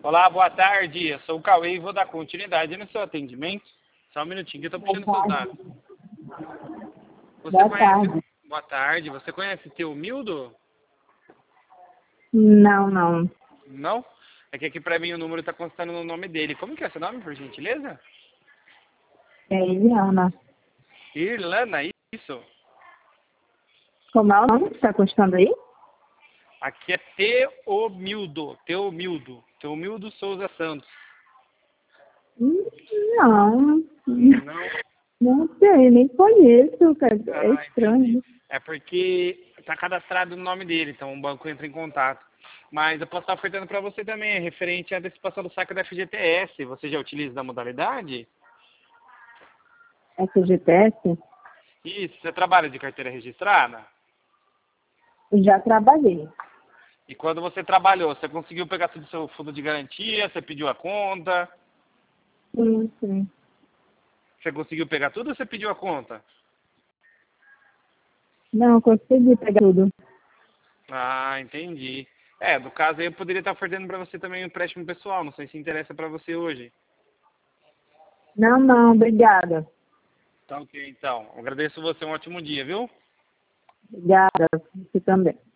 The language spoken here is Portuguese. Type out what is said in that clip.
Olá, boa tarde. Eu sou o Cauê e vou dar continuidade no seu atendimento. Só um minutinho que eu estou puxando seus dados. Você Boa conhece... tarde. Boa tarde. Você conhece Teomildo? Não, não. Não? É que aqui pra mim o número está constando no nome dele. Como que é seu nome, por gentileza? É Eliana. Irlana, isso? Como é o nome que está constando aí? Aqui é Teomildo. Teomildo Souza Santos. Hum, Não. Não? Não sei, nem conheço, cara. É Ah, entendi. estranho. É porque está cadastrado no nome dele, então o banco entra em contato. Mas eu posso estar ofertando para você também, referente à antecipação do saque da FGTS. Você já utiliza da modalidade? FGTS? Isso, você trabalha de carteira registrada? Já trabalhei. E quando você trabalhou, você conseguiu pegar tudo do seu fundo de garantia? Você pediu a conta? Sim, sim. Você conseguiu pegar tudo ou você pediu a conta? Não, consegui pegar tudo. Ah, entendi. É, no caso aí eu poderia estar ofertando para você também um empréstimo pessoal. Não sei se interessa para você hoje. Não, não, obrigada. Tá ok, então. Agradeço você, um ótimo dia, viu? Obrigada, você também.